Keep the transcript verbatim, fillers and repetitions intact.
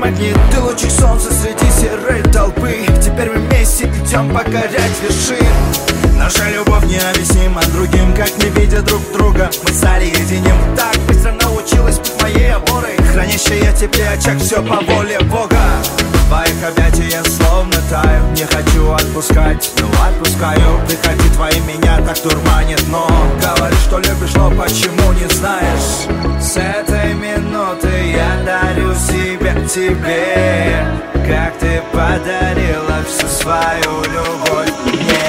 магнит. Ты лучик солнца среди серой толпы. Теперь мы вместе идем покорять вершин. Наша любовь необъяснима другим, как не видя друг друга мы стали единим. Так быстро научилась быть моей опорой, хранящая тепле очаг, все по воле Бога. В твоих объятиях словно таю, не хочу отпускать, но отпускаю. Приходи, твои меня так дурманит, но говоришь, что любишь, но почему не знаешь? С этой минуты я дарю себя тебе, как ты подарила всю свою любовь мне.